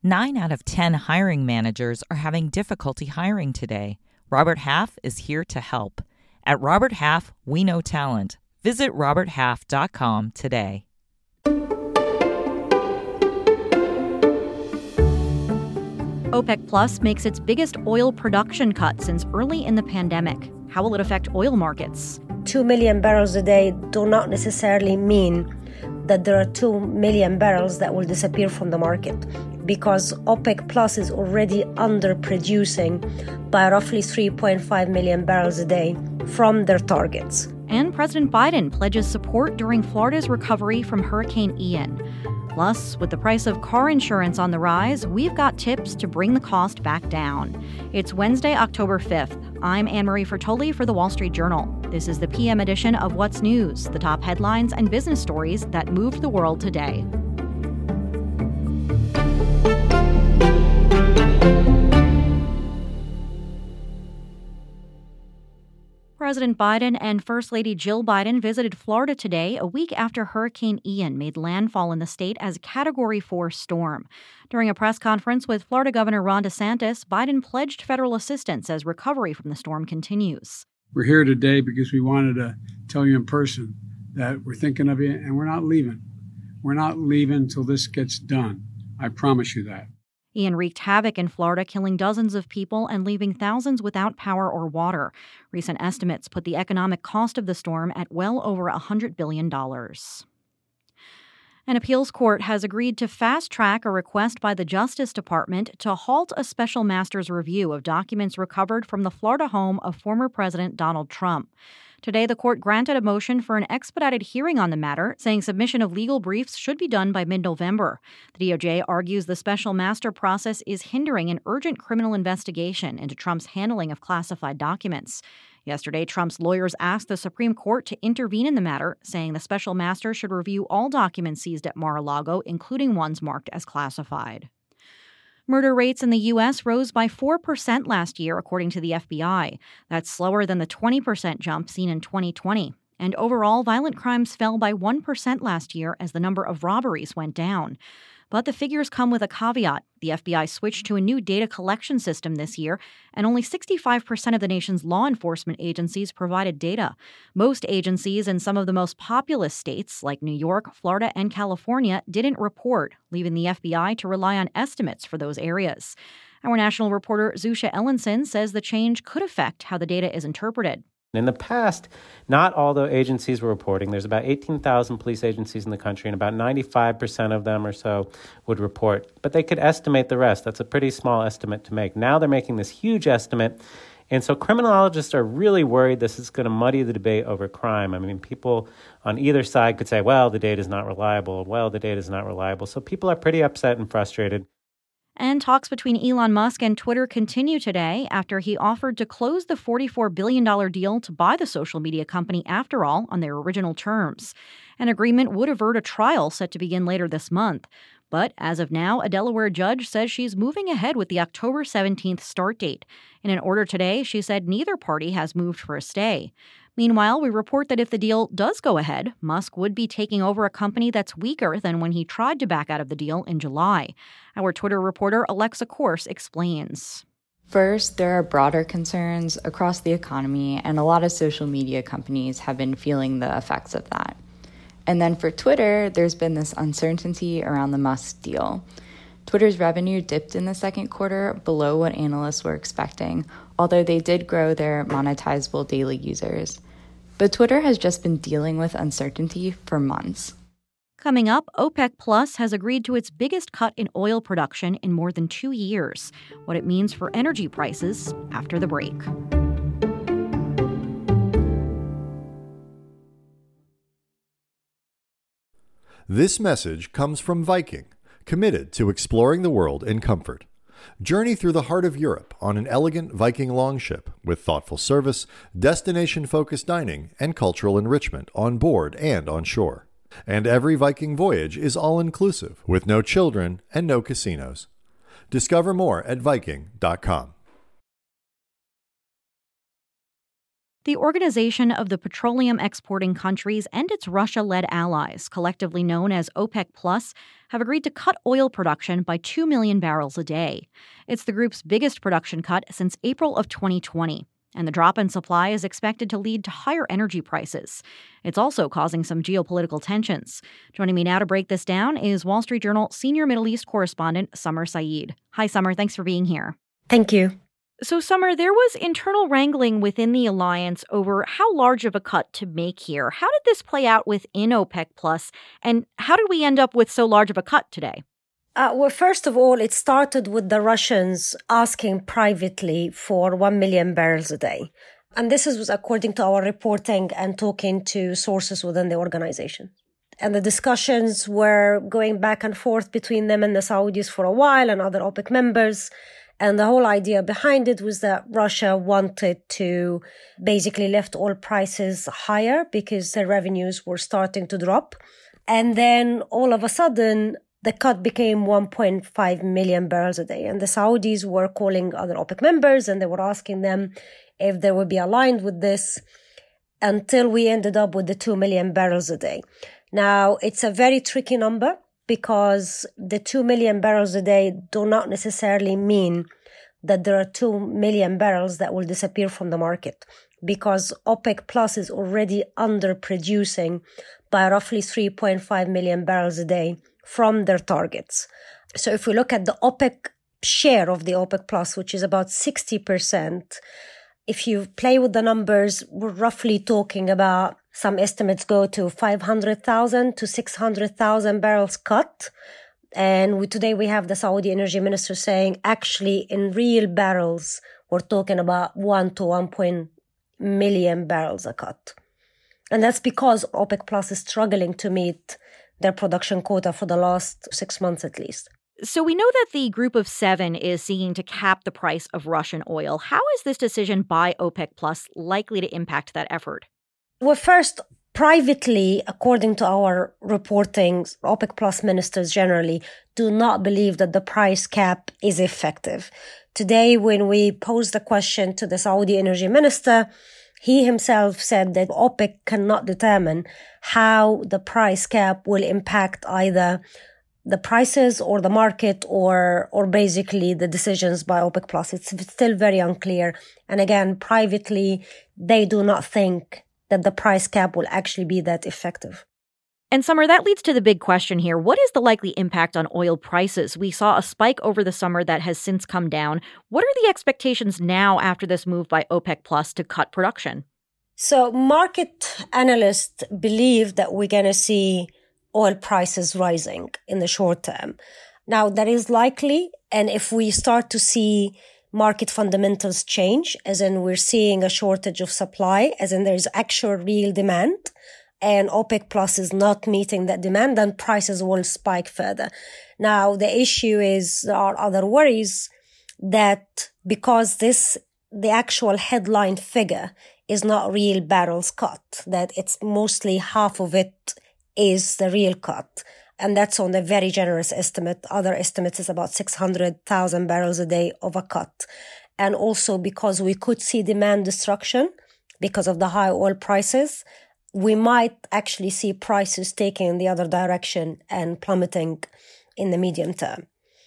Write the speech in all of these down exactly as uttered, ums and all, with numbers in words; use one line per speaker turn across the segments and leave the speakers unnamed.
Nine out of ten hiring managers are having difficulty hiring today. Robert Half is here to help. At Robert Half, we know talent. Visit robert half dot com today.
OPEC Plus makes its biggest oil production cut since early in the pandemic. How will it affect oil markets?
Two million barrels a day do not necessarily mean that there are two million barrels that will disappear from the market, because OPEC Plus is already underproducing by roughly three point five million barrels a day from their targets.
And President Biden pledges support during Florida's recovery from Hurricane Ian. Plus, with the price of car insurance on the rise, we've got tips to bring the cost back down. It's Wednesday, October fifth. I'm Anne-Marie Fertoli for The Wall Street Journal. This is the P M edition of What's News, the top headlines and business stories that moved the world today. President Biden and First Lady Jill Biden visited Florida today, a week after Hurricane Ian made landfall in the state as a Category four storm. During a press conference with Florida Governor Ron DeSantis, Biden pledged federal assistance as recovery from the storm continues.
We're here today because we wanted to tell you in person that we're thinking of you and we're not leaving. We're not leaving until this gets done. I promise you that.
Ian wreaked havoc in Florida, killing dozens of people and leaving thousands without power or water. Recent estimates put the economic cost of the storm at well over one hundred billion dollars. An appeals court has agreed to fast-track a request by the Justice Department to halt a special master's review of documents recovered from the Florida home of former President Donald Trump. Today, the court granted a motion for an expedited hearing on the matter, saying submission of legal briefs should be done by mid-November. The D O J argues the special master process is hindering an urgent criminal investigation into Trump's handling of classified documents. Yesterday, Trump's lawyers asked the Supreme Court to intervene in the matter, saying the special master should review all documents seized at Mar-a-Lago, including ones marked as classified. Murder rates in the U S rose by four percent last year, according to the F B I. That's slower than the twenty percent jump seen in twenty twenty. And overall, violent crimes fell by one percent last year as the number of robberies went down. But the figures come with a caveat. The F B I switched to a new data collection system this year, and only sixty-five percent of the nation's law enforcement agencies provided data. Most agencies in some of the most populous states, like New York, Florida, and California, didn't report, leaving the F B I to rely on estimates for those areas. Our national reporter Zusha Ellenson says the change could affect how the data is interpreted.
In the past, not all the agencies were reporting. There's about eighteen thousand police agencies in the country, and about ninety-five percent of them or so would report. But they could estimate the rest. That's a pretty small estimate to make. Now they're making this huge estimate. And so criminologists are really worried this is going to muddy the debate over crime. I mean, people on either side could say, well, the data is not reliable. Well, the data is not reliable. So people are pretty upset and frustrated.
And talks between Elon Musk and Twitter continue today after he offered to close the forty-four billion dollars deal to buy the social media company after all on their original terms. An agreement would avert a trial set to begin later this month. But as of now, a Delaware judge says she's moving ahead with the October seventeenth start date. In an order today, she said neither party has moved for a stay. Meanwhile, we report that if the deal does go ahead, Musk would be taking over a company that's weaker than when he tried to back out of the deal in July. Our Twitter reporter Alexa Korse explains.
First, there are broader concerns across the economy, and a lot of social media companies have been feeling the effects of that. And then for Twitter, there's been this uncertainty around the Musk deal. Twitter's revenue dipped in the second quarter below what analysts were expecting, although they did grow their monetizable daily users. But Twitter has just been dealing with uncertainty for months.
Coming up, OPEC Plus has agreed to its biggest cut in oil production in more than two years. What it means for energy prices after the break.
This message comes from Viking, committed to exploring the world in comfort. Journey through the heart of Europe on an elegant Viking longship with thoughtful service, destination-focused dining, and cultural enrichment on board and on shore. And every Viking voyage is all-inclusive, with no children and no casinos. Discover more at Viking dot com.
The Organization of the Petroleum Exporting Countries and its Russia-led allies, collectively known as OPEC Plus, have agreed to cut oil production by two million barrels a day. It's the group's biggest production cut since April of twenty twenty, and the drop in supply is expected to lead to higher energy prices. It's also causing some geopolitical tensions. Joining me now to break this down is Wall Street Journal senior Middle East correspondent Summer Saeed. Hi, Summer. Thanks for being here.
Thank you.
So, Summer, there was internal wrangling within the alliance over how large of a cut to make here. How did this play out within OPEC Plus, and how did we end up with so large of a cut today?
Uh, well, first of all, it started with the Russians asking privately for one million barrels a day. And this was according to our reporting and talking to sources within the organization. And the discussions were going back and forth between them and the Saudis for a while and other OPEC members. And the whole idea behind it was that Russia wanted to basically lift oil prices higher because their revenues were starting to drop. And then all of a sudden, the cut became one point five million barrels a day. And the Saudis were calling other OPEC members and they were asking them if they would be aligned with this until we ended up with the two million barrels a day. Now, it's a very tricky number, because the two million barrels a day do not necessarily mean that there are two million barrels that will disappear from the market, because OPEC Plus is already underproducing by roughly three point five million barrels a day from their targets. So if we look at the OPEC share of the OPEC Plus, which is about sixty percent, if you play with the numbers, we're roughly talking about, some estimates go to five hundred thousand to six hundred thousand barrels cut. And we, today we have the Saudi energy minister saying, actually, in real barrels, we're talking about one to one point million barrels a cut. And that's because OPEC Plus is struggling to meet their production quota for the last six months at least.
So we know that the Group of Seven is seeking to cap the price of Russian oil. How is this decision by OPEC Plus likely to impact that effort?
Well, first, privately, according to our reporting, OPEC Plus ministers generally do not believe that the price cap is effective. Today, when we posed the question to the Saudi energy minister, he himself said that OPEC cannot determine how the price cap will impact either the prices or the market or or basically the decisions by OPEC Plus. It's still very unclear. And again, privately, they do not think that the price cap will actually be that effective.
And Summer, that leads to the big question here. What is the likely impact on oil prices? We saw a spike over the summer that has since come down. What are the expectations now after this move by OPEC Plus to cut production?
So market analysts believe that we're going to see oil prices rising in the short term. Now, that is likely. And if we start to see market fundamentals change, as in we're seeing a shortage of supply, as in there's actual real demand, and OPEC Plus is not meeting that demand, then prices will spike further. Now, the issue is there are other worries that because this, the actual headline figure is not real barrels cut, that it's mostly half of it is the real cut. And that's on a very generous estimate. Other estimates is about six hundred thousand barrels a day of a cut. And also because we could see demand destruction because of the high oil prices, we might actually see prices taking in the other direction and plummeting in the medium term.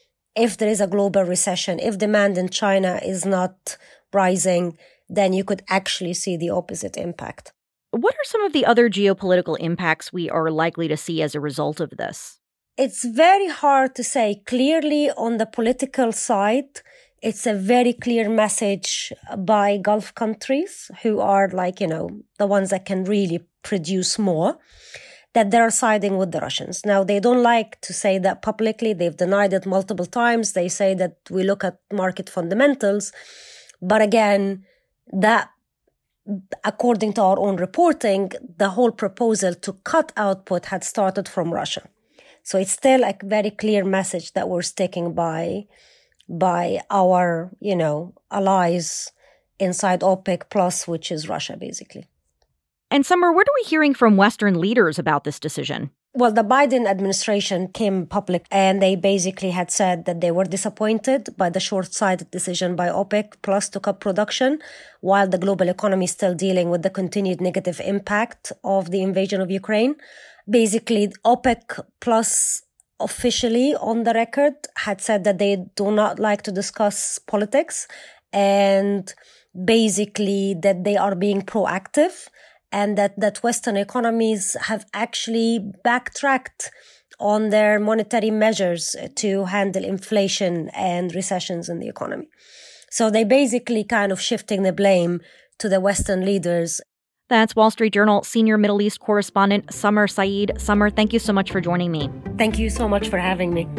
If there is a global recession, if demand in China is not rising, then you could actually see the opposite impact.
What are some of the other geopolitical impacts we are likely to see as a result of this?
It's very hard to say. Clearly, on the political side, it's a very clear message by Gulf countries who are like, you know, the ones that can really produce more, that they're siding with the Russians. Now, they don't like to say that publicly. They've denied it multiple times. They say that we look at market fundamentals. But again, that according to our own reporting, the whole proposal to cut output had started from Russia. So it's still a very clear message that we're sticking by, by our, you know, allies inside OPEC Plus, which is Russia, basically.
And Summer, what are we hearing from Western leaders about this decision?
Well, the Biden administration came public and they basically had said that they were disappointed by the short-sighted decision by OPEC Plus to cut production, while the global economy is still dealing with the continued negative impact of the invasion of Ukraine. Basically, OPEC Plus officially on the record had said that they do not like to discuss politics and basically that they are being proactive, and that, that Western economies have actually backtracked on their monetary measures to handle inflation and recessions in the economy. So they basically kind of shifting the blame to the Western leaders.
That's Wall Street Journal senior Middle East correspondent Summer Saeed. Summer, thank you so much for joining me.
Thank you so much for having me.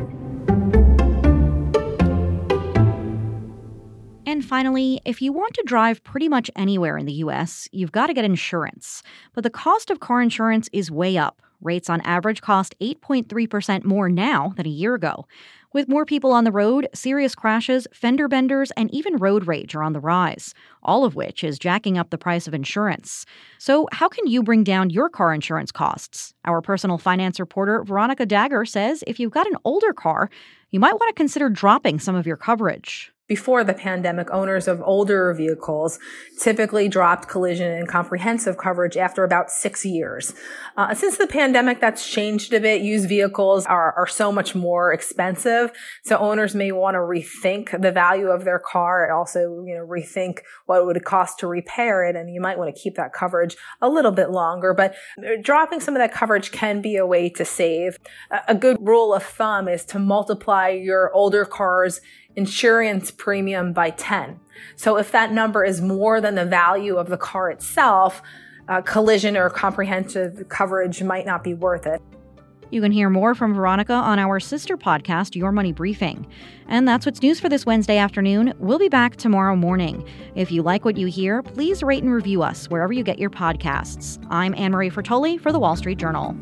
And finally, if you want to drive pretty much anywhere in the U S, you've got to get insurance. But the cost of car insurance is way up. Rates on average cost eight point three percent more now than a year ago. With more people on the road, serious crashes, fender benders, and even road rage are on the rise, all of which is jacking up the price of insurance. So how can you bring down your car insurance costs? Our personal finance reporter, Veronica Dagger, says if you've got an older car, you might want to consider dropping some of your coverage.
Before the pandemic, owners of older vehicles typically dropped collision and comprehensive coverage after about six years. Uh, since the pandemic, that's changed a bit. Used vehicles are, are so much more expensive. So owners may want to rethink the value of their car and also, you know, rethink what it would cost to repair it. And you might want to keep that coverage a little bit longer. But dropping some of that coverage can be a way to save. A good rule of thumb is to multiply your older car's insurance premium by ten. So if that number is more than the value of the car itself, uh, collision or comprehensive coverage might not be worth it.
You can hear more from Veronica on our sister podcast, Your Money Briefing. And that's what's news for this Wednesday afternoon. We'll be back tomorrow morning. If you like what you hear, please rate and review us wherever you get your podcasts. I'm Anne-Marie Fertoli for The Wall Street Journal.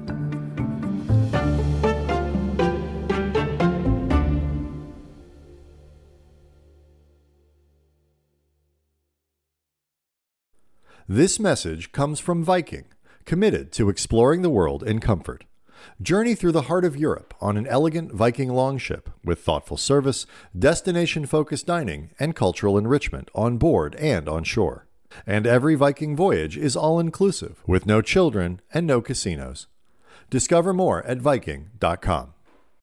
This message comes from Viking, committed to exploring the world in comfort. Journey through the heart of Europe on an elegant Viking longship with thoughtful service, destination-focused dining, and cultural enrichment on board and on shore. And every Viking voyage is all-inclusive with no children and no casinos. Discover more at Viking dot com.